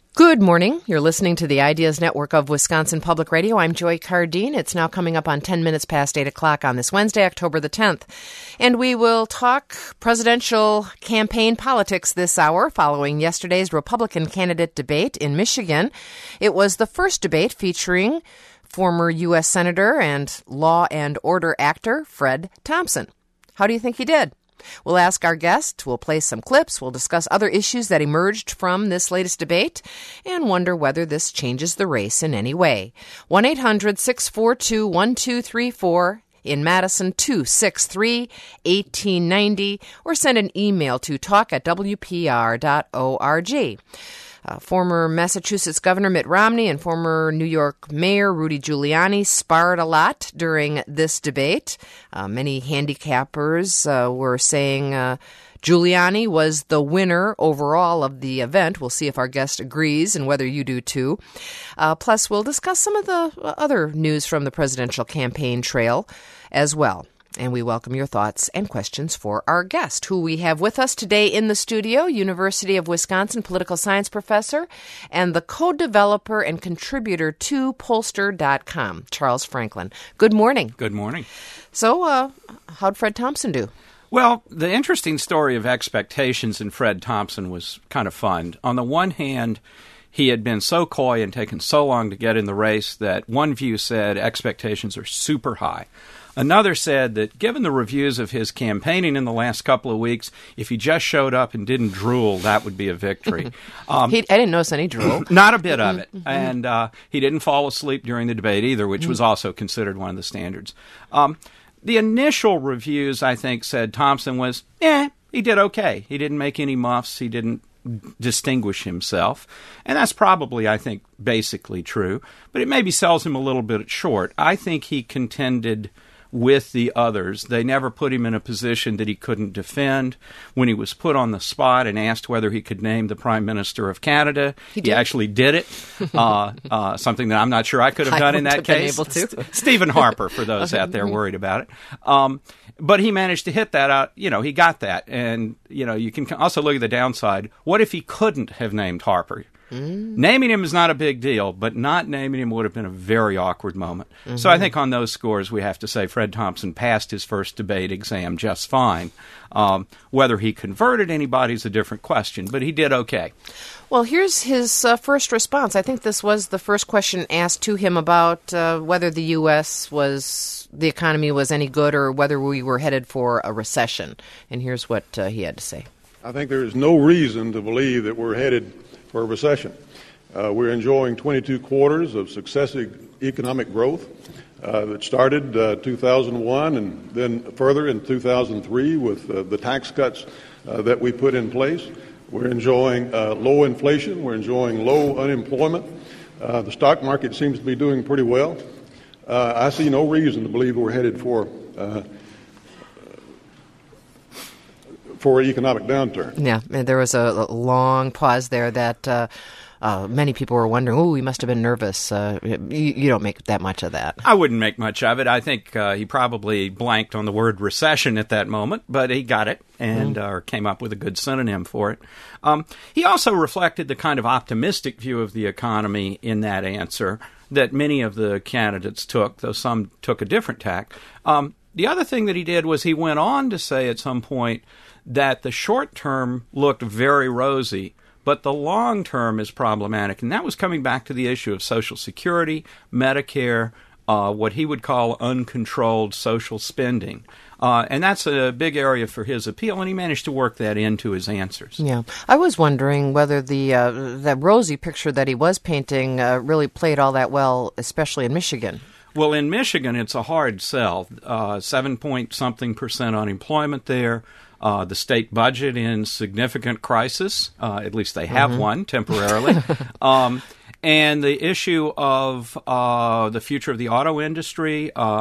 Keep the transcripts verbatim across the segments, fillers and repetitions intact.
Good morning. You're listening to the Ideas Network of Wisconsin Public Radio. I'm Joy Cardine. It's now coming up on ten minutes past eight o'clock on this Wednesday, October the tenth. And we will talk presidential campaign politics this hour following yesterday's Republican candidate debate in Michigan. It was the first debate featuring former U S Senator and Law and Order actor Fred Thompson. How do you think he did? We'll ask our guest, we'll play some clips, we'll discuss other issues that emerged from this latest debate, and wonder whether this changes the race in any way. one eight hundred six four two one two three four, in Madison two six three one eight nine zero, or send an email to talk at w p r dot org. Uh, former Massachusetts Governor Mitt Romney and former New York Mayor Rudy Giuliani sparred a lot during this debate. Uh, many handicappers uh, were saying uh, Giuliani was the winner overall of the event. We'll see if our guest agrees and whether you do too. Uh, plus, we'll discuss some of the other news from the presidential campaign trail as well. And we welcome your thoughts and questions for our guest, who we have with us today in the studio, University of Wisconsin political science professor and the co-developer and contributor to pollster dot com, Charles Franklin. Good morning. Good morning. So, uh, how'd Fred Thompson do? Well, the interesting story of expectations in Fred Thompson was kind of fun. On the one hand, he had been so coy and taken so long to get in the race that one view said expectations are super high. Another said that given the reviews of his campaigning in the last couple of weeks, if he just showed up and didn't drool, that would be a victory. Um, he, I didn't notice any drool. Not a bit of it. And uh, he didn't fall asleep during the debate either, which was also considered one of the standards. Um, the initial reviews, I think, said Thompson was, eh, he did okay. He didn't make any muffs. He didn't distinguish himself. And that's probably, I think, basically true. But it maybe sells him a little bit short. I think he contended with the others. They never put him in a position that he couldn't defend. When he was put on the spot and asked whether he could name the Prime Minister of Canada, he, he actually did it, uh, uh, something that I'm not sure I could have done I in that have case. Been able to. Stephen Harper, for those out there worried about it. Um, but he managed to hit that out. You know, he got that. And, you know, you can also look at the downside. What if he couldn't have named Harper? Mm. Naming him is not a big deal, but not naming him would have been a very awkward moment. Mm-hmm. So I think on those scores, we have to say Fred Thompson passed his first debate exam just fine. Um, whether he converted anybody is a different question, but he did okay. Well, here's his uh, first response. I think this was the first question asked to him about uh, whether the U S was, the economy was any good or whether we were headed for a recession. And here's what uh, he had to say. I think there is no reason to believe that we're headed for a recession. Uh, we're enjoying twenty-two quarters of successive economic growth uh, that started uh, two thousand one and then further in two thousand three with uh, the tax cuts uh, that we put in place. We're enjoying uh, low inflation. We're enjoying low unemployment. Uh, the stock market seems to be doing pretty well. Uh, I see no reason to believe we're headed for uh, for an economic downturn. Yeah, and there was a long pause there that uh, uh, many people were wondering, oh, he must have been nervous. Uh, you, you don't make that much of that. I wouldn't make much of it. I think uh, he probably blanked on the word recession at that moment, but he got it and mm. uh, came up with a good synonym for it. Um, he also reflected the kind of optimistic view of the economy in that answer that many of the candidates took, though some took a different tack. Um, the other thing that he did was he went on to say at some point that the short term looked very rosy, but the long term is problematic. And that was coming back to the issue of Social Security, Medicare, uh, what he would call uncontrolled social spending. Uh, and that's a big area for his appeal, and he managed to work that into his answers. Yeah. I was wondering whether the uh, that rosy picture that he was painting uh, really played all that well, especially in Michigan. Well, in Michigan, it's a hard sell. Uh, seven point something percent unemployment there. Uh, the state budget in significant crisis. Uh, at least they have mm-hmm. one temporarily. um, and the issue of uh, the future of the auto industry, uh,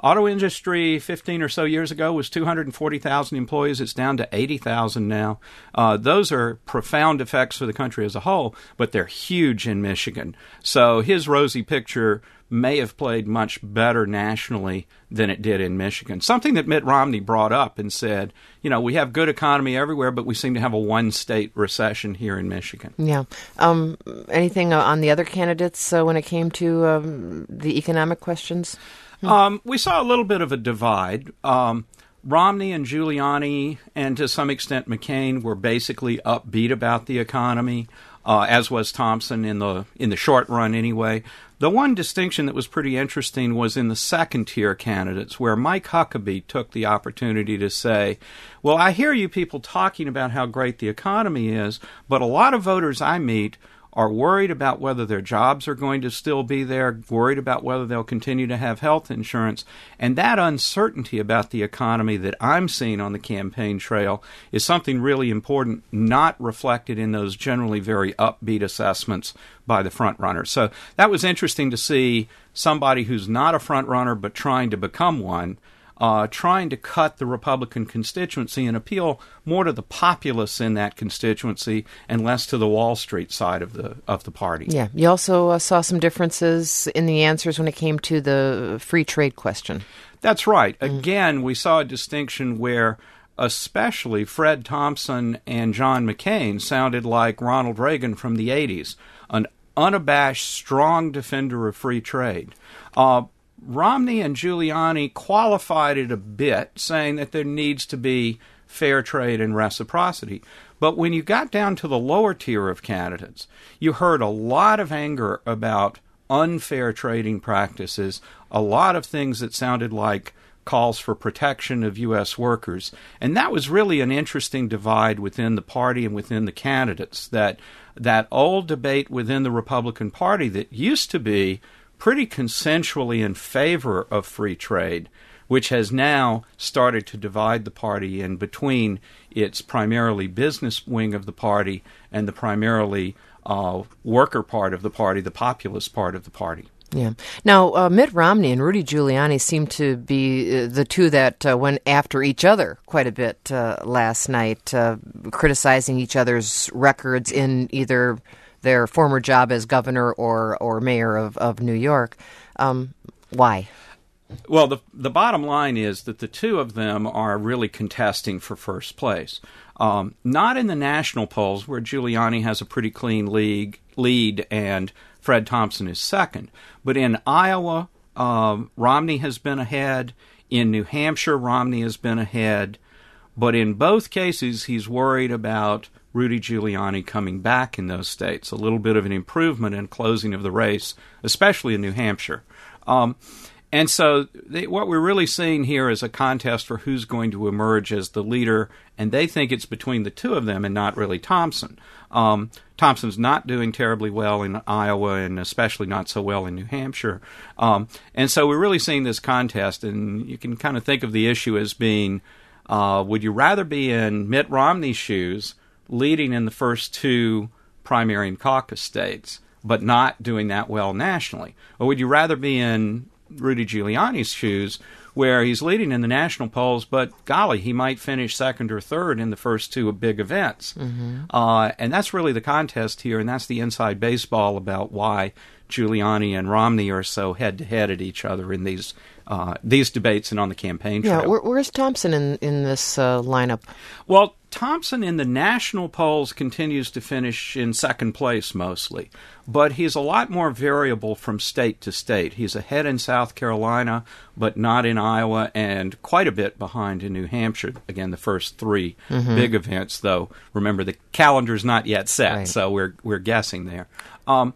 Auto industry fifteen or so years ago was two hundred forty thousand employees. It's down to eighty thousand now. Uh, those are profound effects for the country as a whole, but they're huge in Michigan. So his rosy picture may have played much better nationally than it did in Michigan. Something that Mitt Romney brought up and said, you know, we have good economy everywhere, but we seem to have a one-state recession here in Michigan. Yeah. Um, anything on the other candidates uh, when it came to um, the economic questions? Hmm. Um, we saw a little bit of a divide. Um, Romney and Giuliani, and to some extent McCain, were basically upbeat about the economy, uh, as was Thompson in the in the short run anyway. The one distinction that was pretty interesting was in the second-tier candidates, where Mike Huckabee took the opportunity to say, well, I hear you people talking about how great the economy is, but a lot of voters I meet are worried about whether their jobs are going to still be there, worried about whether they'll continue to have health insurance. And that uncertainty about the economy that I'm seeing on the campaign trail is something really important, not reflected in those generally very upbeat assessments by the front runners. So that was interesting to see somebody who's not a front runner but trying to become one, Uh, trying to cut the Republican constituency and appeal more to the populace in that constituency and less to the Wall Street side of the of the party. Yeah. You also uh, saw some differences in the answers when it came to the free trade question. That's right. Mm. Again, we saw a distinction where especially Fred Thompson and John McCain sounded like Ronald Reagan from the eighties, an unabashed, strong defender of free trade. Uh, Romney and Giuliani qualified it a bit, saying that there needs to be fair trade and reciprocity. But when you got down to the lower tier of candidates, you heard a lot of anger about unfair trading practices, a lot of things that sounded like calls for protection of U S workers. And that was really an interesting divide within the party and within the candidates, that that old debate within the Republican Party that used to be pretty consensually in favor of free trade, which has now started to divide the party in between its primarily business wing of the party and the primarily uh, worker part of the party, the populist part of the party. Yeah. Now, uh, Mitt Romney and Rudy Giuliani seem to be uh, the two that uh, went after each other quite a bit uh, last night, uh, criticizing each other's records in either their former job as governor or, or mayor of, of New York. Um, why? Well, the the bottom line is that the two of them are really contesting for first place. Um, not in the national polls, where Giuliani has a pretty clean league, lead and Fred Thompson is second. But in Iowa, um, Romney has been ahead. In New Hampshire, Romney has been ahead. But in both cases, he's worried about Rudy Giuliani coming back in those states, a little bit of an improvement in closing of the race, especially in New Hampshire. Um, and so they, what we're really seeing here is a contest for who's going to emerge as the leader, and they think it's between the two of them and not really Thompson. Um, Thompson's not doing terribly well in Iowa and especially not so well in New Hampshire. Um, and so we're really seeing this contest, and you can kind of think of the issue as being, uh, would you rather be in Mitt Romney's shoes, leading in the first two primary and caucus states, but not doing that well nationally? Or would you rather be in Rudy Giuliani's shoes, where he's leading in the national polls, but golly, he might finish second or third in the first two big events? Mm-hmm. Uh, and that's really the contest here, and that's the inside baseball about why Giuliani and Romney are so head-to-head at each other in these uh, these debates and on the campaign trail. Yeah, where, where's Thompson in, in this uh, lineup? Well, Thompson in the national polls continues to finish in second place mostly, but he's a lot more variable from state to state. He's ahead in South Carolina, but not in Iowa, and quite a bit behind in New Hampshire. Again, the first three mm-hmm. big events, though. Remember, the calendar's not yet set, right. so we're we're guessing there. Um,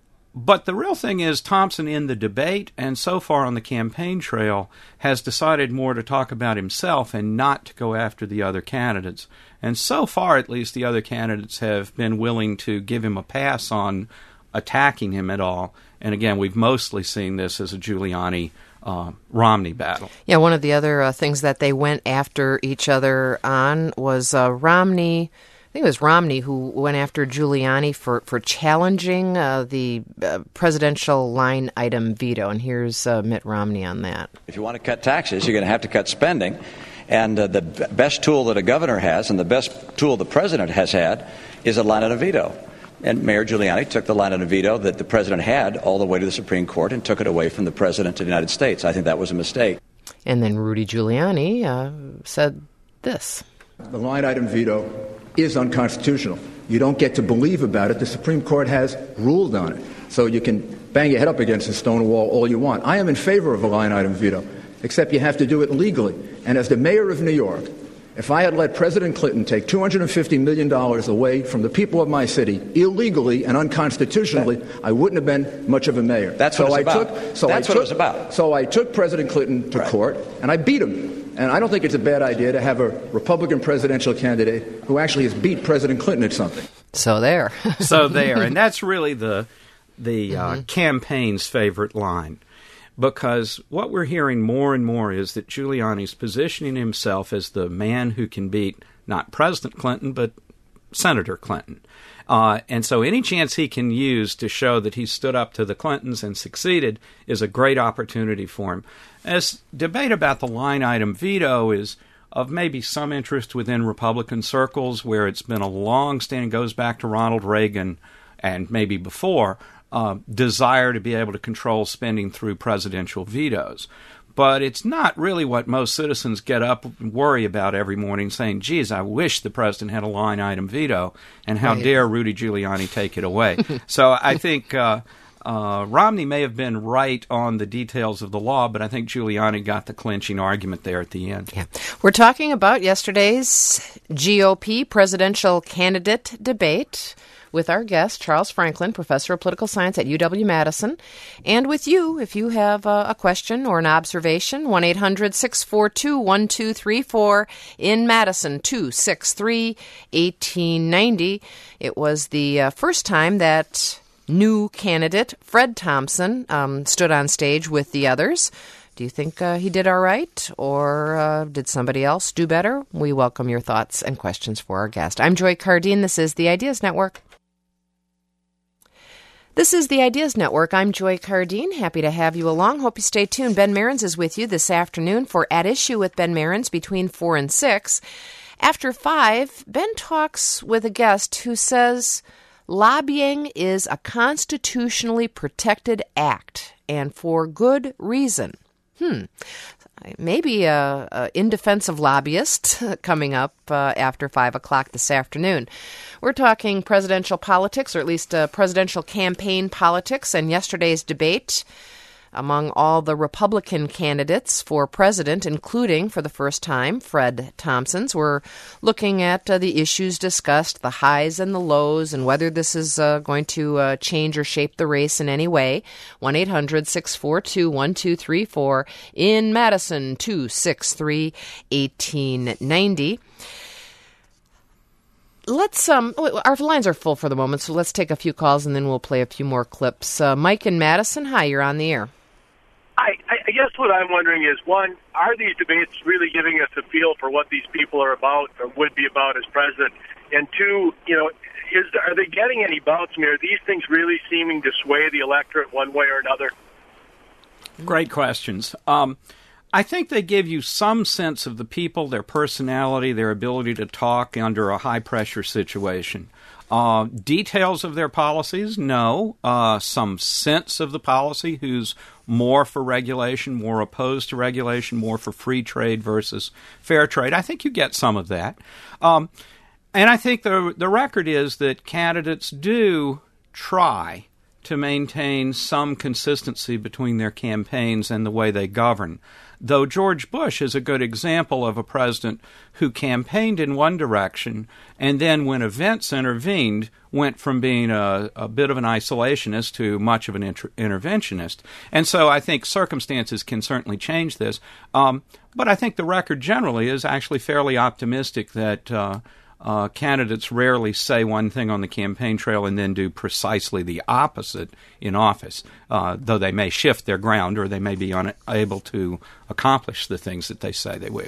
But the real thing is Thompson in the debate and so far on the campaign trail has decided more to talk about himself and not to go after the other candidates. And so far, at least, the other candidates have been willing to give him a pass on attacking him at all. And again, we've mostly seen this as a Giuliani Uh, Romney battle. Yeah, one of the other uh, things that they went after each other on was uh, Romney I think it was Romney who went after Giuliani for, for challenging uh, the uh, presidential line item veto. And here's uh, Mitt Romney on that. If you want to cut taxes, you're going to have to cut spending. And uh, the b- best tool that a governor has and the best tool the president has had is a line item veto. And Mayor Giuliani took the line item veto that the president had all the way to the Supreme Court and took it away from the president of the United States. I think that was a mistake. And then Rudy Giuliani uh, said this. The line item veto is unconstitutional. You don't get to believe about it. The Supreme Court has ruled on it. So you can bang your head up against a stone wall all you want. I am in favor of a line item veto, except you have to do it legally. And as the mayor of New York, if I had let President Clinton take two hundred fifty million dollars away from the people of my city illegally and unconstitutionally, that, I wouldn't have been much of a mayor. That's so what it's I about. Took, so that's I what took, it was about. So I took President Clinton to right. court, and I beat him. And I don't think it's a bad idea to have a Republican presidential candidate who actually has beat President Clinton at something. So there. so there. And that's really the, the uh, mm-hmm. campaign's favorite line. Because what we're hearing more and more is that Giuliani's positioning himself as the man who can beat not President Clinton, but Senator Clinton. Uh, and so any chance he can use to show that he stood up to the Clintons and succeeded is a great opportunity for him. This debate about the line item veto is of maybe some interest within Republican circles where it's been a long-standing, goes back to Ronald Reagan and maybe before, uh, desire to be able to control spending through presidential vetoes. But it's not really what most citizens get up and worry about every morning, saying, geez, I wish the president had a line item veto, and how right. dare Rudy Giuliani take it away. So I think uh, uh, Romney may have been right on the details of the law, but I think Giuliani got the clinching argument there at the end. Yeah. We're talking about yesterday's G O P presidential candidate debate with our guest, Charles Franklin, professor of political science at U W-Madison. And with you, if you have a, a question or an observation, one eight hundred six four two one two three four in Madison, two six three one eight nine zero. It was the uh, first time that new candidate Fred Thompson um, stood on stage with the others. Do you think uh, he did all right, or uh, did somebody else do better? We welcome your thoughts and questions for our guest. I'm Joy Cardine. This is the Ideas Network. This is the Ideas Network. I'm Joy Cardine. Happy to have you along. Hope you stay tuned. Ben Mehrens is with you this afternoon for At Issue with Ben Mehrens between four and six. After five, Ben talks with a guest who says lobbying is a constitutionally protected act, and for good reason. Hmm. Maybe a, a in defense of lobbyists coming up uh, after five o'clock this afternoon. We're talking presidential politics, or at least uh, presidential campaign politics, and yesterday's debate among all the Republican candidates for president, including, for the first time, Fred Thompson's. We're looking at uh, the issues discussed, the highs and the lows, and whether this is uh, going to uh, change or shape the race in any way. one eight hundred six four two one two three four in Madison, two six three one eight nine zero. Let's, um, our lines are full for the moment, so let's take a few calls and then we'll play a few more clips. Uh, Mike in Madison, hi, you're on the air. I, I guess what I'm wondering is, one, are these debates really giving us a feel for what these people are about or would be about as president? And two, you know, is are they getting any bounce? I mean, are these things really seeming to sway the electorate one way or another? Great questions. Um, I think they give you some sense of the people, their personality, their ability to talk under a high-pressure situation. Uh, details of their policies, no. Uh, some sense of the policy, who's more for regulation, more opposed to regulation, more for free trade versus fair trade. I think you get some of that. Um, and I think the the record is that candidates do try to maintain some consistency between their campaigns and the way they govern. Though George Bush is a good example of a president who campaigned in one direction and then when events intervened went from being a, a bit of an isolationist to much of an inter- interventionist. And so I think circumstances can certainly change this. Um, but I think the record generally is actually fairly optimistic that uh, Uh, candidates rarely say one thing on the campaign trail and then do precisely the opposite in office, uh, though they may shift their ground or they may be unable to accomplish the things that they say they wish.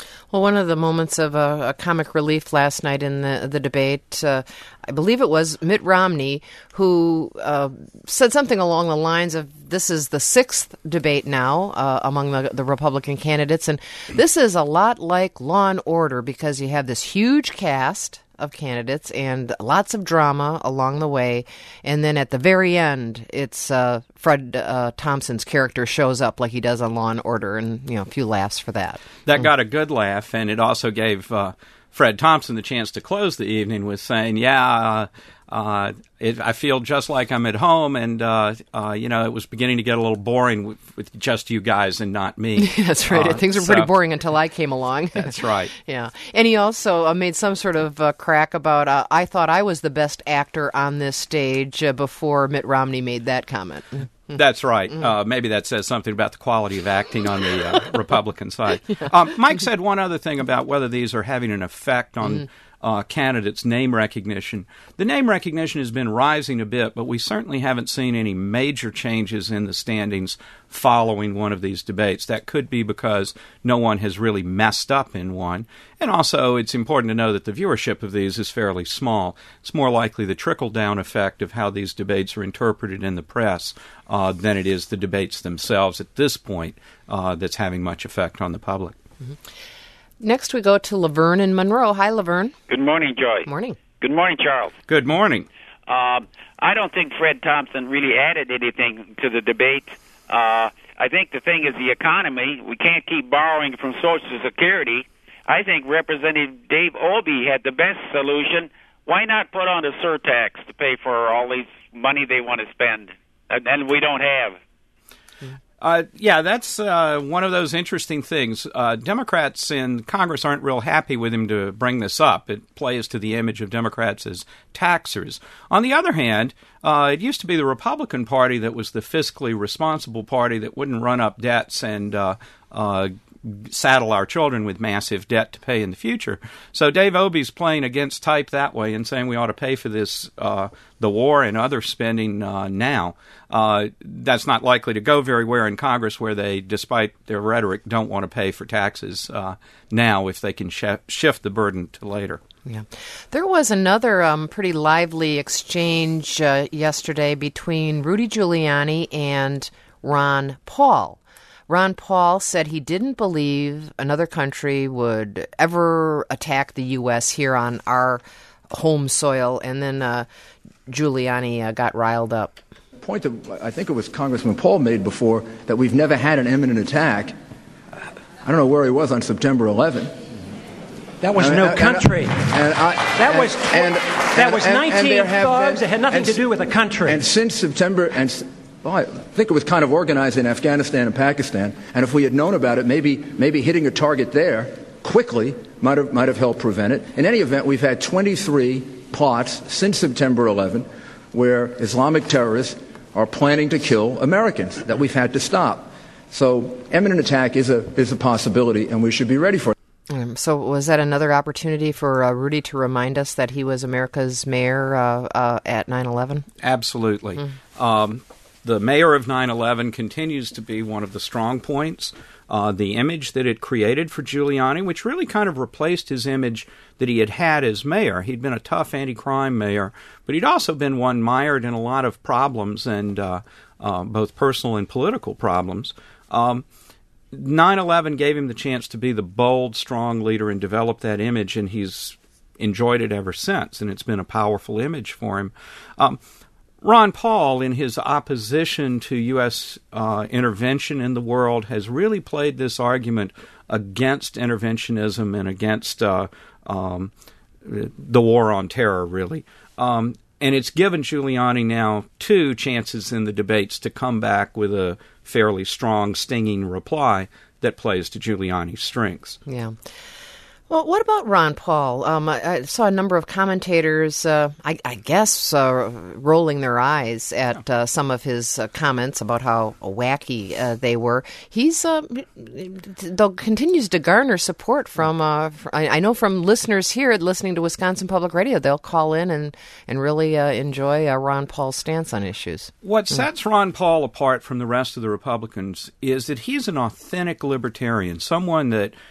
Well, one of the moments of uh, a comic relief last night in the the debate, uh, I believe it was Mitt Romney, who uh, said something along the lines of, this is the sixth debate now uh, among the, the Republican candidates, and this is a lot like Law and Order because you have this huge cast of candidates and lots of drama along the way, and then at the very end, it's uh, Fred uh, Thompson's character shows up like he does on Law and Order, and you know, a few laughs for that. That got a good laugh, and it also gave uh, Fred Thompson the chance to close the evening with saying, "Yeah, uh, uh, it, I feel just like I'm at home, and uh, uh, you know, it was beginning to get a little boring with, with just you guys and not me." That's right. Uh, Things were so, pretty boring until I came along. That's right. Yeah, and he also uh, made some sort of uh, crack about, uh, I thought I was the best actor on this stage uh, before Mitt Romney made that comment. That's right. Uh, maybe that says something about the quality of acting on the uh, Republican side. Um, Mike said one other thing about whether these are having an effect on mm. uh, candidates' name recognition. The name recognition has been rising a bit, but we certainly haven't seen any major changes in the standings following one of these debates. That could be because no one has really messed up in one. And also, it's important to know that the viewership of these is fairly small. It's more likely the trickle-down effect of how these debates are interpreted in the press uh, than it is the debates themselves at this point uh, that's having much effect on the public. Mm-hmm. Next, we go to Laverne in Monroe. Hi, Laverne. Good morning, Joy. Morning. Good morning, Charles. Good morning. Uh, I don't think Fred Thompson really added anything to the debate. Uh, I think the thing is the economy. We can't keep borrowing from Social Security. I think Representative Dave Obey had the best solution. Why not put on a surtax to pay for all these money they want to spend, and, and we don't have? Uh, yeah, that's uh, one of those interesting things. Uh, Democrats in Congress aren't real happy with him to bring this up. It plays to the image of Democrats as taxers. On the other hand, uh, it used to be the Republican Party that was the fiscally responsible party that wouldn't run up debts and uh, uh, saddle our children with massive debt to pay in the future. So Dave Obey's playing against type that way and saying we ought to pay for this, uh, the war and other spending uh, now. Uh, that's not likely to go very well in Congress, where they, despite their rhetoric, don't want to pay for taxes uh, now if they can sh- shift the burden to later. Yeah. There was another um, pretty lively exchange uh, yesterday between Rudy Giuliani and Ron Paul. Ron Paul said he didn't believe another country would ever attack the U S here on our home soil, and then uh, Giuliani uh, got riled up. Point that I think it was Congressman Paul made before, that we've never had an imminent attack. I don't know where he was on September eleventh. That was and, no and, country. And, and I, that and, was and, that and, was and, nineteen and thugs. Been, it had nothing and, to do with a country. And since September, and well, I think it was kind of organized in Afghanistan and Pakistan. And if we had known about it, maybe maybe hitting a target there quickly might have might have helped prevent it. In any event, we've had twenty-three plots since September eleventh where Islamic terrorists are planning to kill Americans that we've had to stop. So imminent attack is a is a possibility, and we should be ready for it. Um, so was that another opportunity for uh, Rudy to remind us that he was America's mayor uh, uh, at nine eleven? Absolutely. Mm. Um, the mayor of nine eleven continues to be one of the strong points. Uh, the image that it created for Giuliani, which really kind of replaced his image that he had had as mayor. He'd been a tough anti-crime mayor, but he'd also been one mired in a lot of problems, and uh, uh, both personal and political problems. Um, nine eleven gave him the chance to be the bold, strong leader and develop that image, and he's enjoyed it ever since, and it's been a powerful image for him. Um, Ron Paul, in his opposition to U S uh, intervention in the world, has really played this argument against interventionism and against uh, um, the war on terror, really. Um, and it's given Giuliani now two chances in the debates to come back with a fairly strong, stinging reply that plays to Giuliani's strengths. Yeah. Well, what about Ron Paul? Um, I, I saw a number of commentators, uh, I, I guess, uh, rolling their eyes at uh, some of his uh, comments about how wacky uh, they were. He's uh, though continues to garner support from, uh, I, I know from listeners here listening to Wisconsin Public Radio. They'll call in and, and really uh, enjoy uh, Ron Paul's stance on issues. What sets Ron Paul apart from the rest of the Republicans is that he's an authentic libertarian, someone that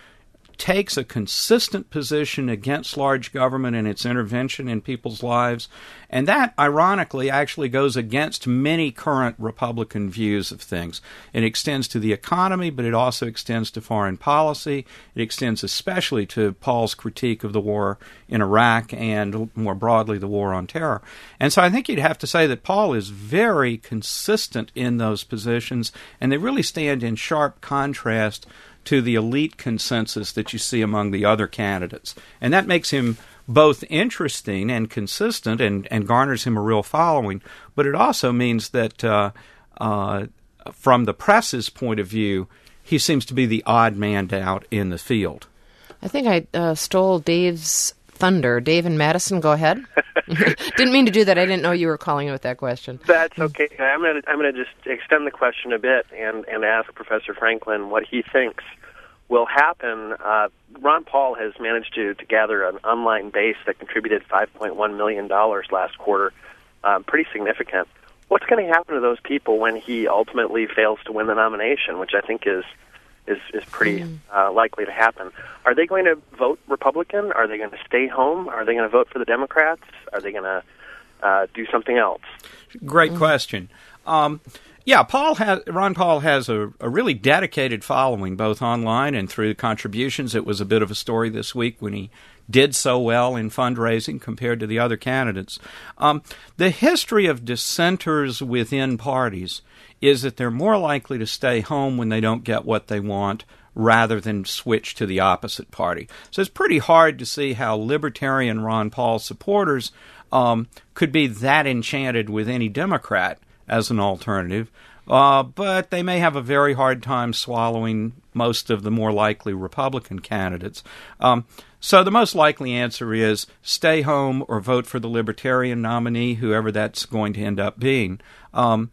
takes a consistent position against large government and its intervention in people's lives. And that, ironically, actually goes against many current Republican views of things. It extends to the economy, but it also extends to foreign policy. It extends especially to Paul's critique of the war in Iraq and, more broadly, the war on terror. And so I think you'd have to say that Paul is very consistent in those positions, and they really stand in sharp contrast to the elite consensus that you see among the other candidates. And that makes him both interesting and consistent and, and garners him a real following, but it also means that uh, uh, from the press's point of view, he seems to be the odd man out in the field. I think I uh, stole Dave's thunder. Dave and Madison, go ahead. Didn't mean to do that. I didn't know you were calling in with that question. That's okay. I'm going to I'm going to just extend the question a bit and, and ask Professor Franklin what he thinks will happen. Uh, Ron Paul has managed to, to gather an online base that contributed five point one million dollars last quarter, um, pretty significant. What's going to happen to those people when he ultimately fails to win the nomination, which I think is is, is pretty mm. uh, likely to happen? Are they going to vote Republican? Are they going to stay home? Are they going to vote for the Democrats? Are they going to uh, do something else? Great mm. question. Um, yeah, Paul has, Ron Paul has a, a really dedicated following, both online and through contributions. It was a bit of a story this week when he did so well in fundraising compared to the other candidates. Um, the history of dissenters within parties is that they're more likely to stay home when they don't get what they want rather than switch to the opposite party. So it's pretty hard to see how libertarian Ron Paul supporters um, could be that enchanted with any Democrat as an alternative, uh, but they may have a very hard time swallowing most of the more likely Republican candidates. Um, so the most likely answer is stay home or vote for the Libertarian nominee, whoever that's going to end up being. Um,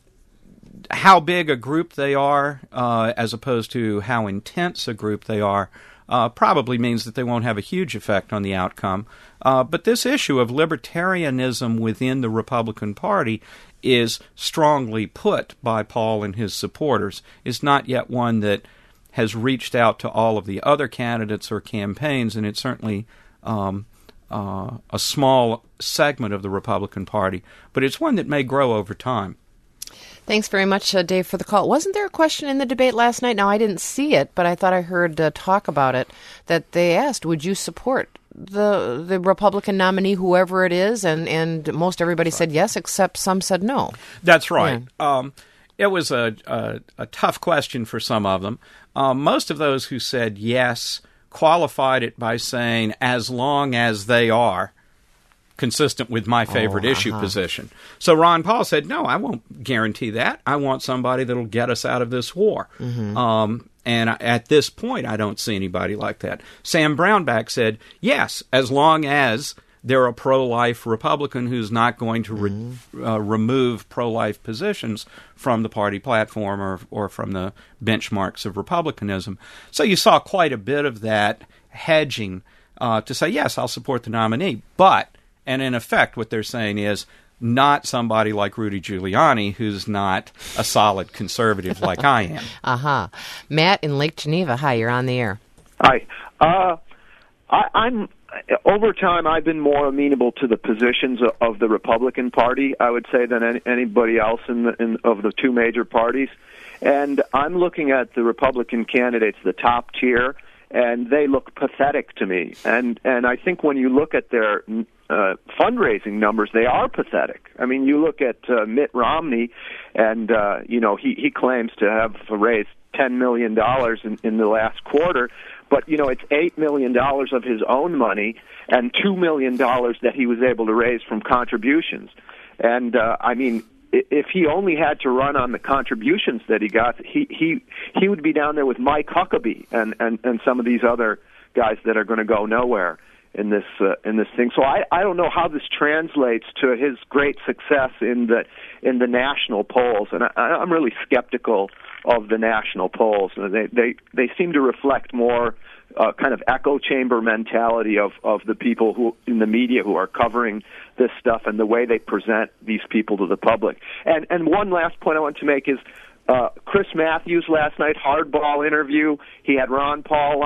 how big a group they are, uh, as opposed to how intense a group they are, uh, probably means that they won't have a huge effect on the outcome. Uh, but this issue of libertarianism within the Republican Party is strongly put by Paul and his supporters. Is not yet one that has reached out to all of the other candidates or campaigns, and it's certainly um, uh, a small segment of the Republican Party, but it's one that may grow over time. Thanks very much, uh, Dave, for the call. Wasn't there a question in the debate last night? Now, I didn't see it, but I thought I heard uh, talk about it, that they asked, would you support the the Republican nominee, whoever it is? And, and most everybody That's said right. yes, except some said no. That's right. Yeah. Um, it was a, a, a tough question for some of them. Um, most of those who said yes qualified it by saying, as long as they are consistent with my favorite oh, issue uh-huh. position. So Ron Paul said, no, I won't guarantee that. I want somebody that'll get us out of this war. Mm-hmm. Um, and at this point, I don't see anybody like that. Sam Brownback said, yes, as long as they're a pro-life Republican who's not going to re- mm-hmm. uh, remove pro-life positions from the party platform or, or from the benchmarks of Republicanism. So you saw quite a bit of that hedging uh, to say, yes, I'll support the nominee, but and in effect, what they're saying is not somebody like Rudy Giuliani, who's not a solid conservative like I am. Uh-huh. Matt in Lake Geneva. Hi, you're on the air. Hi. Uh, I, I'm over time, I've been more amenable to the positions of, of the Republican Party, I would say, than any, anybody else in, the, in of the two major parties. And I'm looking at the Republican candidates, the top tier, and they look pathetic to me. And and I think when you look at their uh, fundraising numbers, they are pathetic. I mean, you look at uh, Mitt Romney, and uh, you know he he claims to have raised ten million dollars in, in the last quarter, but you know it's eight million dollars of his own money and two million dollars that he was able to raise from contributions. And uh, I mean, if he only had to run on the contributions that he got, he he he would be down there with Mike Huckabee and and, and some of these other guys that are going to go nowhere in this uh, in this thing. So I, I don't know how this translates to his great success in the in the national polls, and I, I'm really skeptical of the national polls. They they they seem to reflect more uh, kind of echo chamber mentality of of the people who in the media who are covering this stuff and the way they present these people to the public. And and one last point I want to make is uh, Chris Matthews last night, hardball interview. He had Ron Paul on.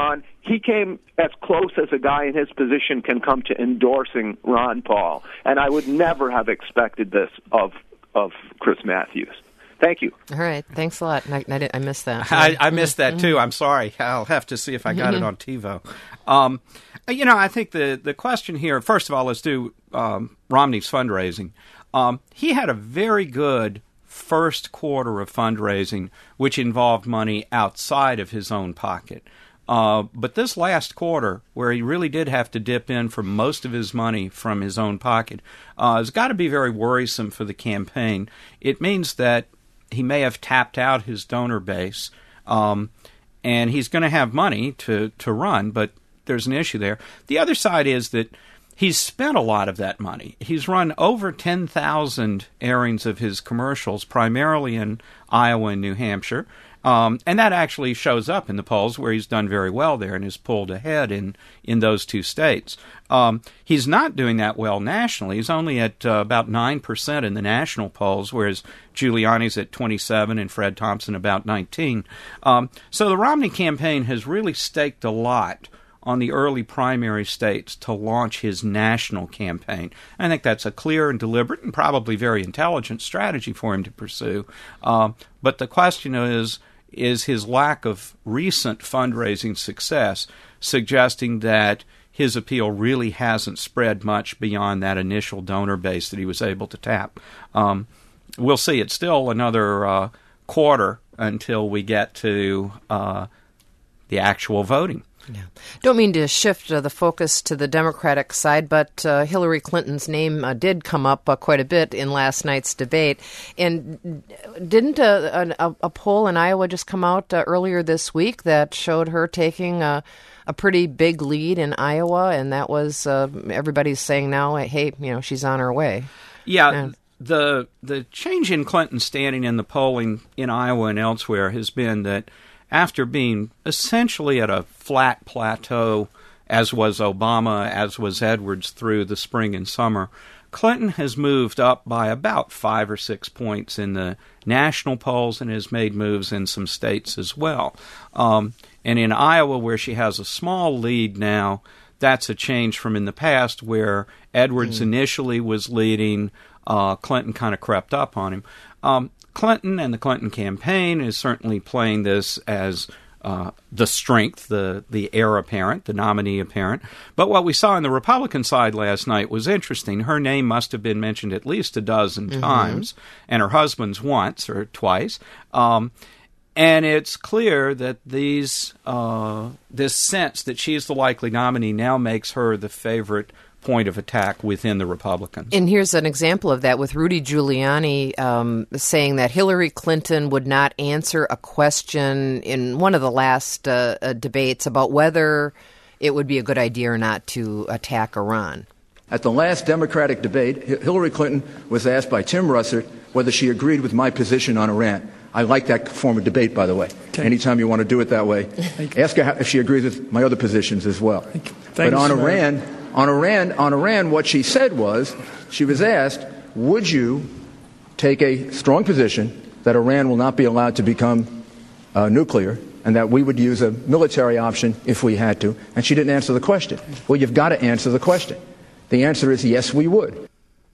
he came as close as a guy in his position can come to endorsing Ron Paul, and I would never have expected this of of Chris Matthews. Thank you. All right. Thanks a lot. I, I, I missed that. I, I missed that, too. I'm sorry. I'll have to see if I got it on TiVo. Um, you know, I think the, the question here, first of all, let's do um, Romney's fundraising. Um, he had a very good first quarter of fundraising, which involved money outside of his own pocket. Uh, but this last quarter, where he really did have to dip in for most of his money from his own pocket, uh, has got to be very worrisome for the campaign. It means that he may have tapped out his donor base, um, and he's going to have money to, to run, but there's an issue there. The other side is that he's spent a lot of that money. He's run over ten thousand airings of his commercials, primarily in Iowa and New Hampshire. Um, and that actually shows up in the polls where he's done very well there and is pulled ahead in, in those two states. Um, he's not doing that well nationally. He's only at uh, about nine percent in the national polls, whereas Giuliani's at twenty-seven and Fred Thompson about nineteen. Um, so the Romney campaign has really staked a lot on the early primary states to launch his national campaign. I think that's a clear and deliberate and probably very intelligent strategy for him to pursue. Uh, but the question is, is his lack of recent fundraising success suggesting that his appeal really hasn't spread much beyond that initial donor base that he was able to tap. Um, we'll see. It's still another uh, quarter until we get to uh, the actual voting. Yeah. Don't mean to shift uh, the focus to the Democratic side, but uh, Hillary Clinton's name uh, did come up uh, quite a bit in last night's debate. And didn't a, a, a poll in Iowa just come out uh, earlier this week that showed her taking a, a pretty big lead in Iowa? And that was uh, everybody's saying now, hey, you know, she's on her way. Yeah. And, the the change in Clinton's standing in the polling in Iowa and elsewhere has been that after being essentially at a flat plateau, as was Obama, as was Edwards through the spring and summer, Clinton has moved up by about five or six points in the national polls and has made moves in some states as well. Um, and in Iowa, where she has a small lead now, that's a change from in the past where Edwards mm. initially was leading, uh, Clinton kind of crept up on him. Um, Clinton and the Clinton campaign is certainly playing this as uh, the strength, the the heir apparent, the nominee apparent. But what we saw on the Republican side last night was interesting. Her name must have been mentioned at least a dozen mm-hmm. times, and her husband's once or twice. Um, and it's clear that these uh, this sense that she's the likely nominee now makes her the favorite point of attack within the Republicans. And here's an example of that with Rudy Giuliani um, saying that Hillary Clinton would not answer a question in one of the last uh, uh, debates about whether it would be a good idea or not to attack Iran. At the last Democratic debate, Hillary Clinton was asked by Tim Russert whether she agreed with my position on Iran. I like that form of debate, by the way. Okay. Anytime you want to do it that way, ask her how, if she agrees with my other positions as well. Thank but you, on sir. Iran, on Iran, on Iran, what she said was, she was asked, would you take a strong position that Iran will not be allowed to become uh, nuclear and that we would use a military option if we had to? And she didn't answer the question. Well, you've got to answer the question. The answer is yes, we would.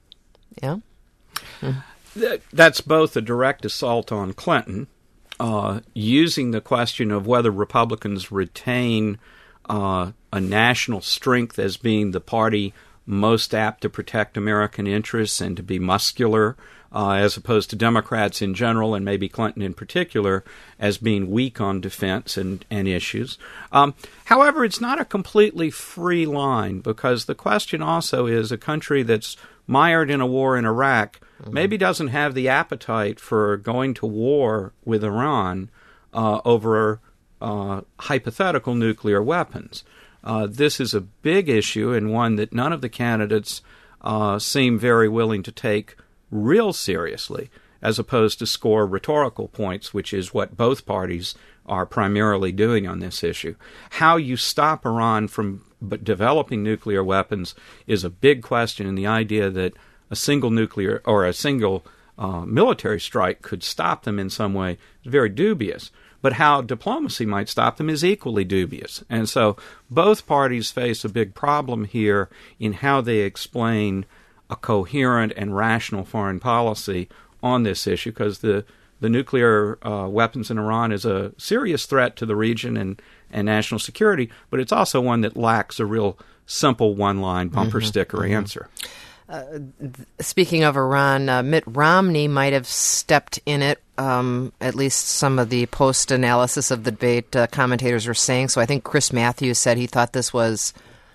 Yeah. Hmm. That's both a direct assault on Clinton, uh, using the question of whether Republicans retain uh, a national strength as being the party most apt to protect American interests and to be muscular, uh, as opposed to Democrats in general, and maybe Clinton in particular, as being weak on defense and, and issues. Um, however, it's not a completely free line, because the question also is a country that's mired in a war in Iraq mm-hmm. maybe doesn't have the appetite for going to war with Iran uh, over uh, hypothetical nuclear weapons. Uh, this is a big issue and one that none of the candidates uh, seem very willing to take real seriously, as opposed to score rhetorical points, which is what both parties are primarily doing on this issue. How you stop Iran from b- developing nuclear weapons is a big question, and the idea that a single nuclear or a single uh, military strike could stop them in some way is very dubious. but how diplomacy might stop them is equally dubious. And so both parties face a big problem here in how they explain a coherent and rational foreign policy on this issue, because the, the nuclear uh, weapons in Iran is a serious threat to the region and, and national security, but it's also one that lacks a real simple one-line bumper mm-hmm, sticker mm-hmm. answer. Uh, th- speaking of Iran, uh, Mitt Romney might have stepped in it, um, at least some of the post-analysis of the debate uh, commentators were saying. So I think Chris Matthews said he thought this was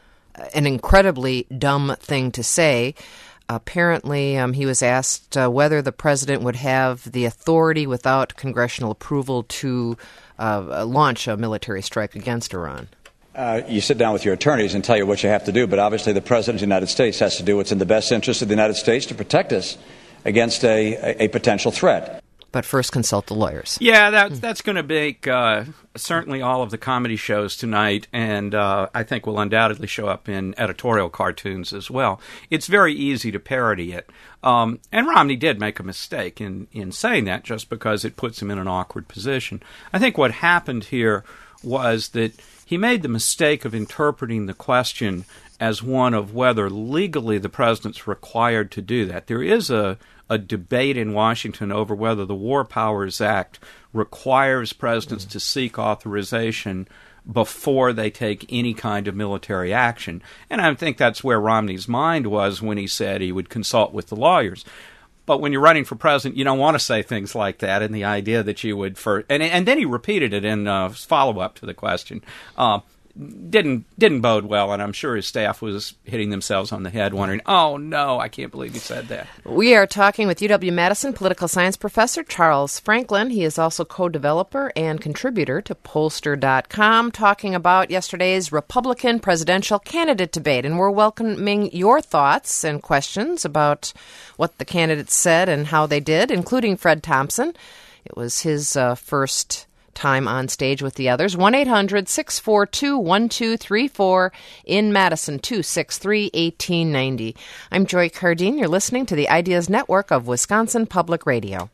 an incredibly dumb thing to say. Apparently, um, he was asked uh, whether the president would have the authority without congressional approval to uh, launch a military strike against Iran. Uh, you sit down with your attorneys and tell you what you have to do, but obviously the President of the United States has to do what's in the best interest of the United States to protect us against a, a, a potential threat. But first consult the lawyers. Yeah, that, that's going to make uh, certainly all of the comedy shows tonight, and uh, I think will undoubtedly show up in editorial cartoons as well. It's very easy to parody it. Um, and Romney did make a mistake in, in saying that, just because it puts him in an awkward position. I think what happened here was that he made the mistake of interpreting the question as one of whether legally the president's required to do that. There is a, a debate in Washington over whether the War Powers Act requires presidents to seek authorization before they take any kind of military action. And I think that's where Romney's mind was when he said he would consult with the lawyers. But when you're running for president, you don't want to say things like that, and the idea that you would first... And, and then he repeated it in uh, follow-up to the question. Uh, didn't didn't bode well, and I'm sure his staff was hitting themselves on the head wondering, oh, no, I can't believe he said that. We are talking with U W-Madison political science professor Charles Franklin. He is also co-developer and contributor to pollster dot com, talking about yesterday's Republican presidential candidate debate. And we're welcoming your thoughts and questions about what the candidates said and how they did, including Fred Thompson. It was his uh, first time on stage with the others. one eight hundred six four two one two three four in Madison, two six three, one eight nine zero. I'm Joy Cardine. You're listening to the Ideas Network of Wisconsin Public Radio.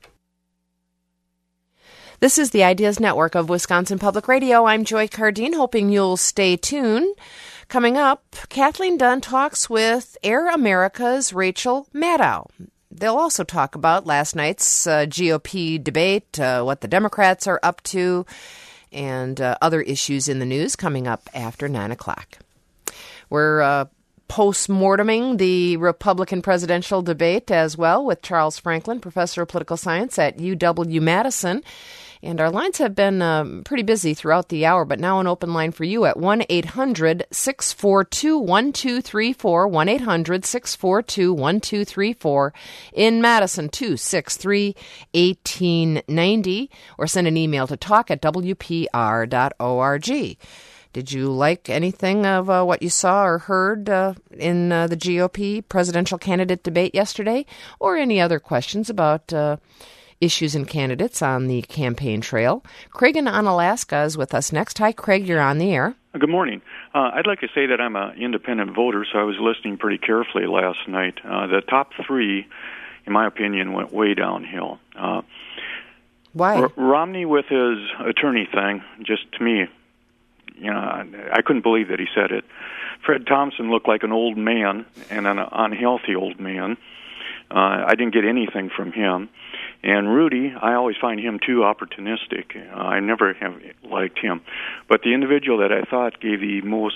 This is the Ideas Network of Wisconsin Public Radio. I'm Joy Cardine, hoping you'll stay tuned. Coming up, Kathleen Dunn talks with Air America's Rachel Maddow. They'll also talk about last night's uh, G O P debate, uh, what the Democrats are up to, and uh, other issues in the news coming up after nine o'clock. We're uh, post-morteming the Republican presidential debate as well with Charles Franklin, professor of political science at U W-Madison. And our lines have been um, pretty busy throughout the hour, but now an open line for you at one eight hundred six four two one two three four, one eight hundred six four two one two three four, in Madison, two six three, one eight nine zero, or send an email to talk at w p r dot org. Did you like anything of uh, what you saw or heard uh, in uh, the G O P presidential candidate debate yesterday, or any other questions about uh, issues and candidates on the campaign trail? Craig in Onalaska is with us next. Hi, Craig. You're on the air. Good morning. Uh, I'd like to say that I'm an independent voter, so I was listening pretty carefully last night. Uh, the top three, in my opinion, went way downhill. Uh, Why? R- Romney with his attorney thing, just to me, you know, I couldn't believe that he said it. Fred Thompson looked like an old man, and an unhealthy old man. Uh, I didn't get anything from him. And Rudy, I always find him too opportunistic. Uh, I never have liked him. But the individual that I thought gave the most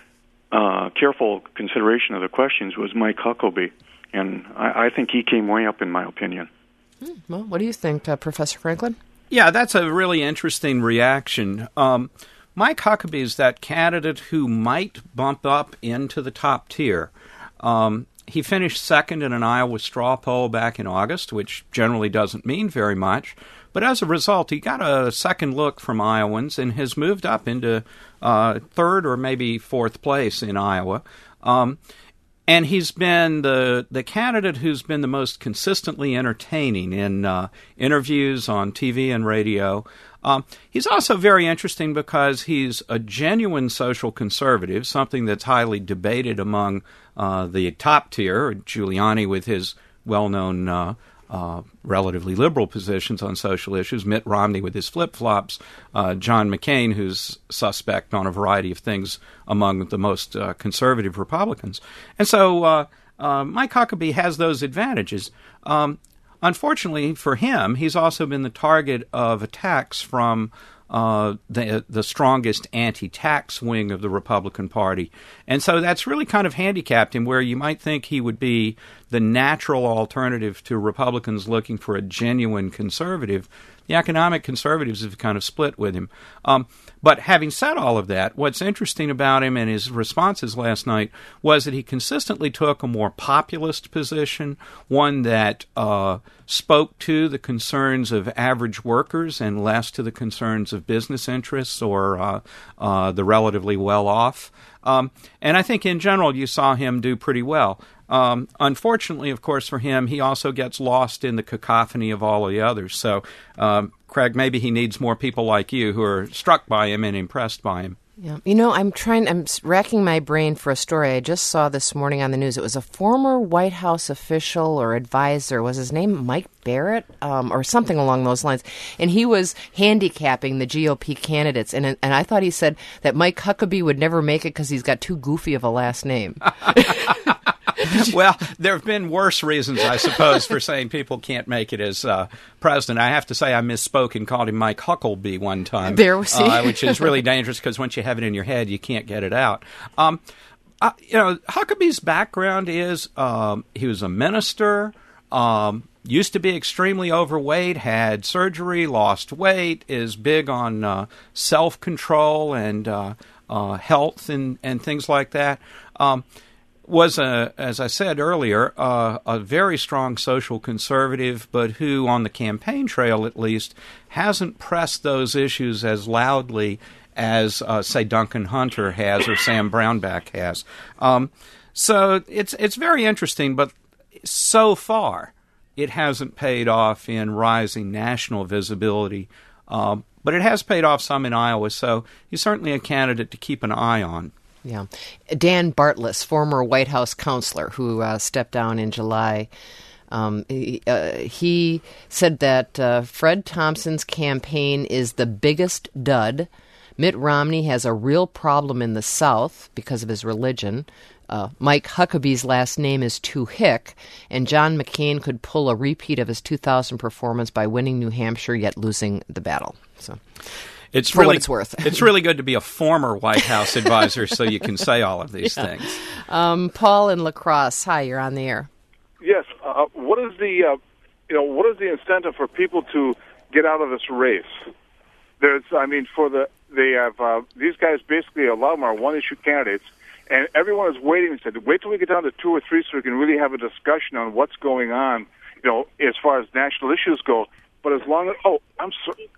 uh, careful consideration of the questions was Mike Huckabee. And I, I think he came way up, in my opinion. Hmm. Well, what do you think, uh, Professor Franklin? Yeah, that's a really interesting reaction. Um, Mike Huckabee is that candidate who might bump up into the top tier. Um He finished second in an Iowa straw poll back in August, which generally doesn't mean very much. But as a result, he got a second look from Iowans and has moved up into uh, third or maybe fourth place in Iowa. Um, and he's been the the candidate who's been the most consistently entertaining in uh, interviews on T V and radio. Um, he's also very interesting because he's a genuine social conservative, something that's highly debated among uh, the top tier, Giuliani with his well-known uh, uh, relatively liberal positions on social issues, Mitt Romney with his flip-flops, uh, John McCain, who's suspect on a variety of things among the most uh, conservative Republicans. And so uh, uh, Mike Huckabee has those advantages. Um, unfortunately for him, he's also been the target of attacks from Uh, the the strongest anti-tax wing of the Republican Party. And so that's really kind of handicapped him, where you might think he would be the natural alternative to Republicans looking for a genuine conservative. The economic conservatives have kind of split with him. Um, but having said all of that, what's interesting about him and his responses last night was that he consistently took a more populist position, one that uh, spoke to the concerns of average workers and less to the concerns of business interests or uh, uh, the relatively well-off. Um, and I think in general you saw him do pretty well. Um, unfortunately, of course, for him, he also gets lost in the cacophony of all the others. So, um, Craig, maybe he needs more people like you who are struck by him and impressed by him. Yeah, you know, I'm trying, I'm racking my brain for a story I just saw this morning on the news. It was a former White House official or advisor. Was his name Mike Barrett um, or something along those lines? And he was handicapping the G O P candidates. And and I thought he said that Mike Huckabee would never make it because he's got too goofy of a last name. Well, there have been worse reasons, I suppose, for saying people can't make it as uh, president. I have to say I misspoke and called him Mike Huckabee one time, there, see? uh, which is really dangerous because once you have it in your head, you can't get it out. Um, uh, you know, Huckabee's background is um, he was a minister, um, used to be extremely overweight, had surgery, lost weight, is big on uh, self-control and uh, uh, health and, and things like that. Um was, a, as I said earlier, uh, a very strong social conservative, but who, on the campaign trail at least, hasn't pressed those issues as loudly as, uh, say, Duncan Hunter has or Sam Brownback has. Um, so it's it's very interesting, but so far it hasn't paid off in rising national visibility. Um, but it has paid off some in Iowa, so he's certainly a candidate to keep an eye on. Yeah. Dan Bartless, former White House counselor who uh, stepped down in July, um, he, uh, he said that uh, Fred Thompson's campaign is the biggest dud. Mitt Romney has a real problem in the South because of his religion. Uh, Mike Huckabee's last name is too hick, and John McCain could pull a repeat of his two thousand performance by winning New Hampshire yet losing the battle. So. It's For really, what it's worth. It's really good to be a former White House advisor so you can say all of these yeah. things. Um, Paul in La Crosse, hi, you're on the air. Yes. Uh, what is the, uh, you know, what is the incentive for people to get out of this race? There's, I mean, for the, they have, uh, these guys basically, a lot of them are one-issue candidates, and everyone is waiting and said, wait till we get down to two or three so we can really have a discussion on what's going on, you know, as far as national issues go. But as long as, oh, I'm sorry.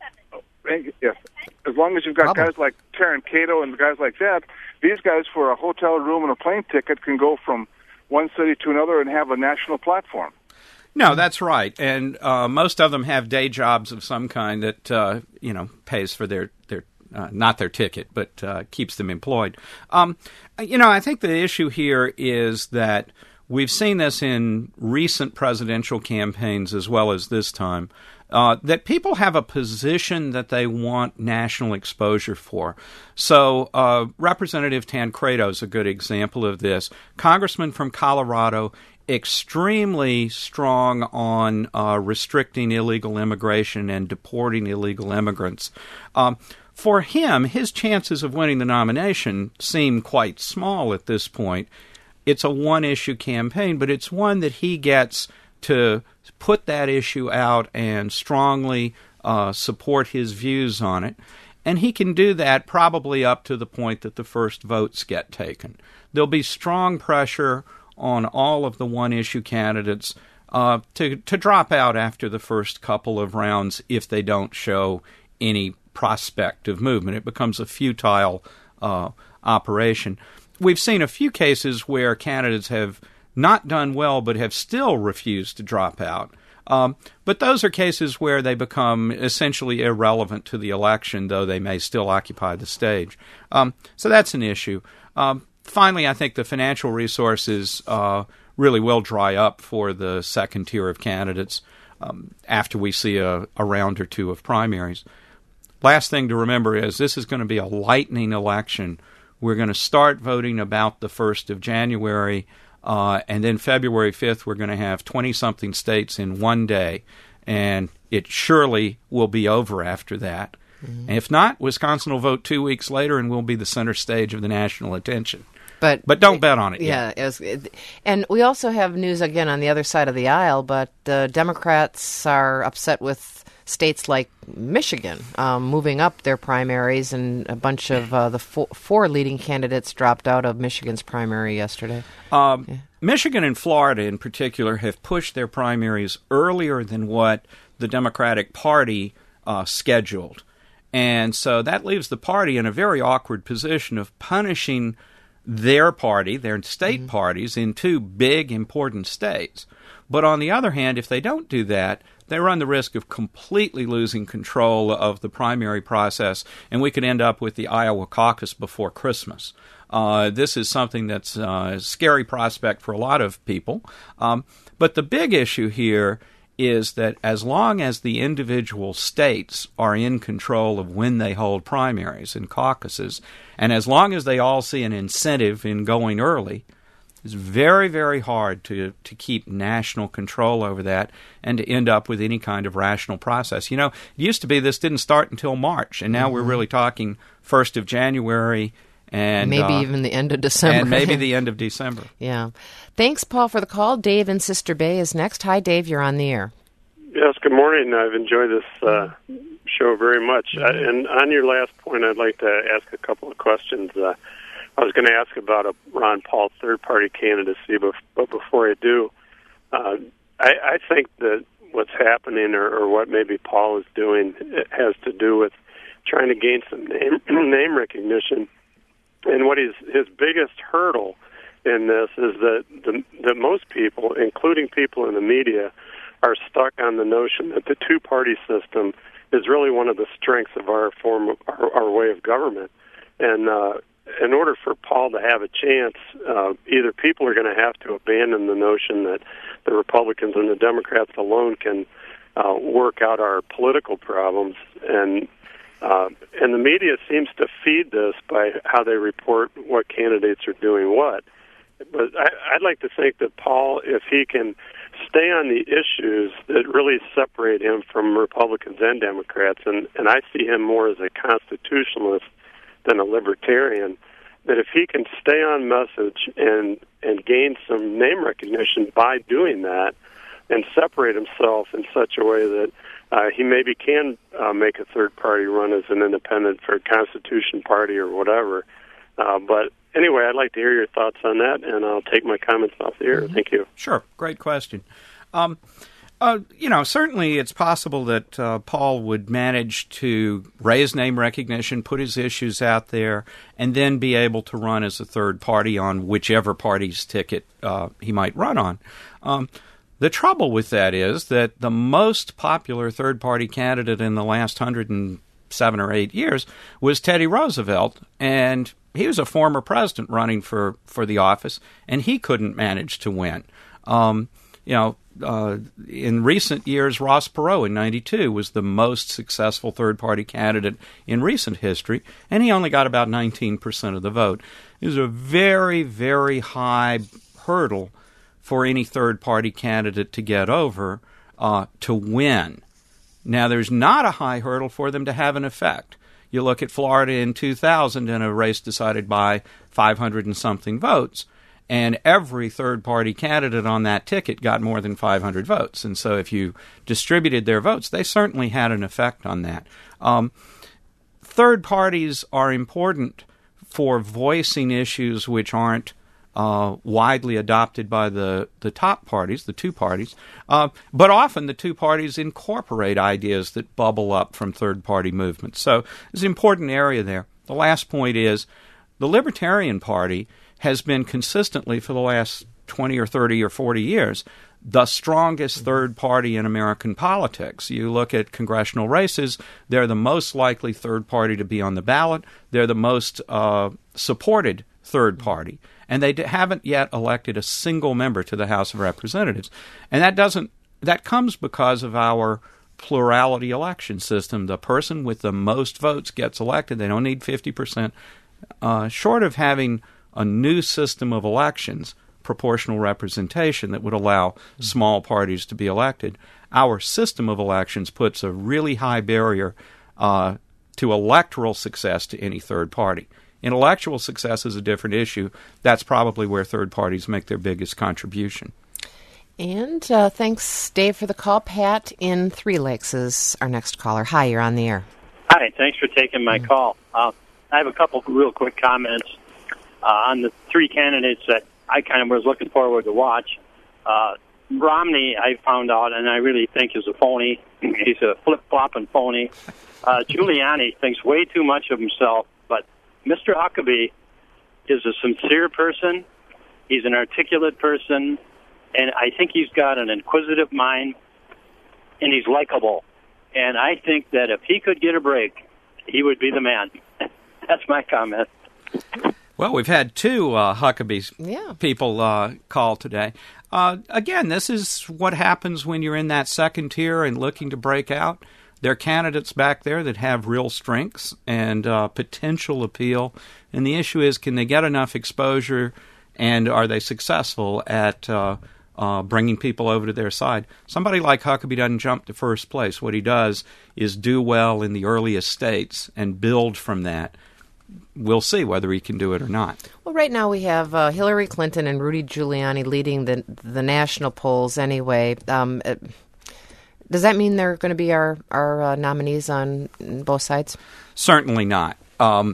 Yes. As long as you've got Problem. guys like Taryn Cato and guys like that, these guys for a hotel room and a plane ticket can go from one city to another and have a national platform. No, that's right. And uh, most of them have day jobs of some kind that, uh, you know, pays for their, their uh, not their ticket, but uh, keeps them employed. Um, you know, I think the issue here is that we've seen this in recent presidential campaigns as well as this time. Uh, that people have a position that they want national exposure for. So uh, Representative Tancredo is a good example of this. Congressman from Colorado, extremely strong on uh, restricting illegal immigration and deporting illegal immigrants. Um, for him, his chances of winning the nomination seem quite small at this point. It's a one-issue campaign, but it's one that he gets to put that issue out and strongly uh, support his views on it. And he can do that probably up to the point that the first votes get taken. There'll be strong pressure on all of the one-issue candidates uh, to, to drop out after the first couple of rounds if they don't show any prospect of movement. It becomes a futile uh, operation. We've seen a few cases where candidates have not done well but have still refused to drop out. Um, but those are cases where they become essentially irrelevant to the election, though they may still occupy the stage. Um, so that's an issue. Um, finally, I think the financial resources uh, really will dry up for the second tier of candidates. um, after we see a, a round or two of primaries. Last thing to remember is this is going to be a lightning election. We're going to start voting about the first of January, uh, and then February fifth we're going to have twenty-something states in one day, and it surely will be over after that. Mm-hmm. And if not, Wisconsin will vote two weeks later, and we'll be the center stage of the national attention. But but don't bet on it yeah, yet. It was, and we also have news, again, on the other side of the aisle, but the Democrats are upset with states like Michigan um, moving up their primaries, and a bunch of uh, the four, four leading candidates dropped out of Michigan's primary yesterday. Um, yeah. Michigan and Florida in particular have pushed their primaries earlier than what the Democratic Party uh, scheduled. And so that leaves the party in a very awkward position of punishing their party, their state mm-hmm. parties, in two big, important states. But on the other hand, if they don't do that, they run the risk of completely losing control of the primary process, and we could end up with the Iowa caucus before Christmas. Uh, this is something that's uh, a scary prospect for a lot of people. Um, but the big issue here is that as long as the individual states are in control of when they hold primaries and caucuses, and as long as they all see an incentive in going early, it's very, very hard to, to keep national control over that and to end up with any kind of rational process. You know, it used to be this didn't start until March, and now mm-hmm. we're really talking first of January and maybe uh, even the end of December. And maybe the end of December. Yeah. Thanks, Paul, for the call. Dave in Sister Bay is next. Hi, Dave. You're on the air. Yes, good morning. I've enjoyed this uh, show very much. Uh, and on your last point, I'd like to ask a couple of questions. Uh, I was going to ask about a Ron Paul third-party candidacy, but, but before I do, uh, I, I think that what's happening or, or what maybe Paul is doing has to do with trying to gain some name, name recognition. And what his, his biggest hurdle in this is that, the, that most people, including people in the media, are stuck on the notion that the two-party system is really one of the strengths of our form, of, our, our way of government. And uh, in order for Paul to have a chance, uh, either people are going to have to abandon the notion that the Republicans and the Democrats alone can uh, work out our political problems, and uh, and the media seems to feed this by how they report what candidates are doing what. But I, I'd like to think that Paul, if he can stay on the issues that really separate him from Republicans and Democrats, and, and I see him more as a constitutionalist than a libertarian, that if he can stay on message and, and gain some name recognition by doing that and separate himself in such a way that uh, he maybe can uh, make a third-party run as an independent for a Constitution Party or whatever. Uh, but anyway, I'd like to hear your thoughts on that, and I'll take my comments off the air. Mm-hmm. Thank you. Sure. Great question. Um, uh, you know, certainly it's possible that uh, Paul would manage to raise name recognition, put his issues out there, and then be able to run as a third party on whichever party's ticket uh, he might run on. Um, the trouble with that is that the most popular third-party candidate in the last hundred and seven or eight years was Teddy Roosevelt, and he was a former president running for, for the office, and he couldn't manage to win. Um, you know, uh, in recent years, Ross Perot in ninety-two was the most successful third-party candidate in recent history, and he only got about nineteen percent of the vote. It was a very, very high hurdle for any third-party candidate to get over uh, to win. Now, there's not a high hurdle for them to have an effect. You look at Florida in two thousand in a race decided by five hundred and something votes, and every third-party candidate on that ticket got more than five hundred votes. And so if you distributed their votes, they certainly had an effect on that. Um, third parties are important for voicing issues which aren't Uh, widely adopted by the, the top parties, the two parties. Uh, but often the two parties incorporate ideas that bubble up from third-party movements. So there's an important area there. The last point is the Libertarian Party has been consistently for the last twenty or thirty or forty years the strongest third party in American politics. You look at congressional races, they're the most likely third party to be on the ballot. They're the most uh, supported third party. And they d- haven't yet elected a single member to the House of Representatives. And that doesn't that comes because of our plurality election system. The person with the most votes gets elected. They don't need fifty percent. Uh, short of having a new system of elections, proportional representation that would allow small parties to be elected, our system of elections puts a really high barrier uh, to electoral success to any third party. Intellectual success is a different issue. That's probably where third parties make their biggest contribution. And uh, thanks, Dave, for the call. Pat in Three Lakes is our next caller. Hi, you're on the air. Hi, thanks for taking my call. Uh, I have a couple real quick comments uh, on the three candidates that I kind of was looking forward to watch. Uh, Romney, I found out, and I really think is a phony. He's a flip-flopping phony. Uh, Giuliani thinks way too much of himself, but Mister Huckabee is a sincere person. He's an articulate person, and I think he's got an inquisitive mind, and he's likable. And I think that if he could get a break, he would be the man. That's my comment. Well, we've had two uh, Huckabee yeah. people uh, call today. Uh, again, this is what happens when you're in that second tier and looking to break out. There are candidates back there that have real strengths and uh, potential appeal. And the issue is, can they get enough exposure, and are they successful at uh, uh, bringing people over to their side? Somebody like Huckabee doesn't jump to first place. What he does is do well in the earliest states and build from that. We'll see whether he can do it or not. Well, right now we have uh, Hillary Clinton and Rudy Giuliani leading the the national polls anyway. Um, it, does that mean they're going to be our, our uh, nominees on both sides? Certainly not. Um,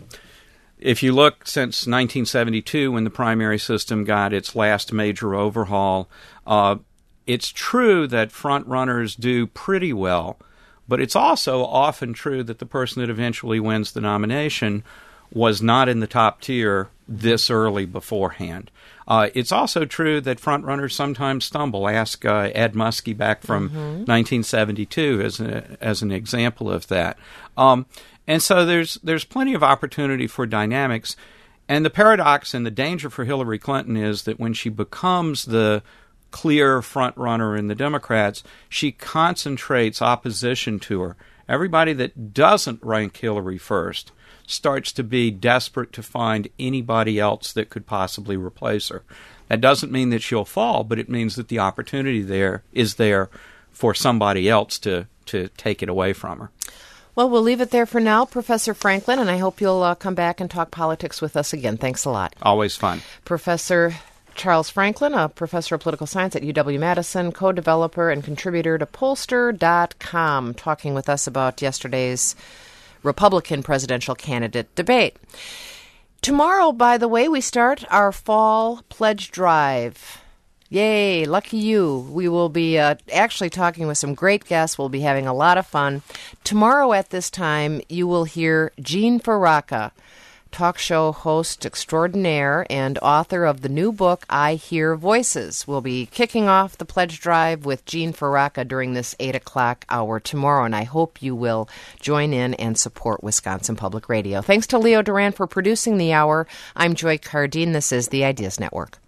if you look since nineteen seventy-two, when the primary system got its last major overhaul, uh, it's true that front runners do pretty well, but it's also often true that the person that eventually wins the nomination was not in the top tier this early beforehand. Uh, it's also true that frontrunners sometimes stumble. Ask uh, Ed Muskie back from mm-hmm. nineteen seventy-two as a, as an example of that. Um, and so there's there's plenty of opportunity for dynamics. And the paradox and the danger for Hillary Clinton is that when she becomes the clear frontrunner in the Democrats, she concentrates opposition to her. Everybody that doesn't rank Hillary first starts to be desperate to find anybody else that could possibly replace her. That doesn't mean that she'll fall, but it means that the opportunity there is there for somebody else to, to take it away from her. Well, we'll leave it there for now, Professor Franklin, and I hope you'll uh, come back and talk politics with us again. Thanks a lot. Always fun. Professor Charles Franklin, a professor of political science at U W-Madison, co-developer and contributor to pollster dot com, talking with us about yesterday's Republican presidential candidate debate. Tomorrow, by the way, we start our fall pledge drive. Yay, lucky you. We will be uh, actually talking with some great guests. We'll be having a lot of fun. Tomorrow at this time, you will hear Jean Faraka, talk show host extraordinaire and author of the new book, I Hear Voices. We'll be kicking off the pledge drive with Jean Faraka during this eight o'clock hour tomorrow, and I hope you will join in and support Wisconsin Public Radio. Thanks to Leo Duran for producing the hour. I'm Joy Cardine. This is the Ideas Network.